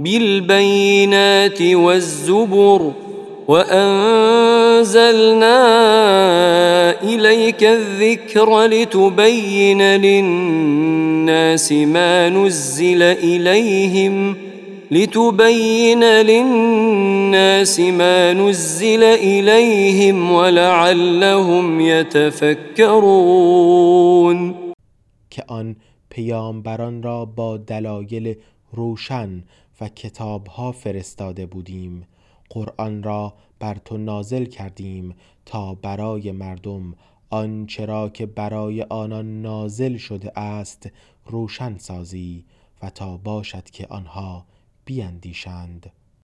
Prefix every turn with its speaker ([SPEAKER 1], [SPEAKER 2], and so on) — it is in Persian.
[SPEAKER 1] بالبينات والزبر وأنزلنا إليك الذكر لتبين للناس ما نزل إليهم ولعلهم يتفکرون.
[SPEAKER 2] که آن پیامبران را با دلایل روشن و کتابها فرستاده بودیم. قرآن را بر تو نازل کردیم تا برای مردم آنچه را که برای آنان نازل شده است روشن سازی و تا باشد که آنها بیندیشند.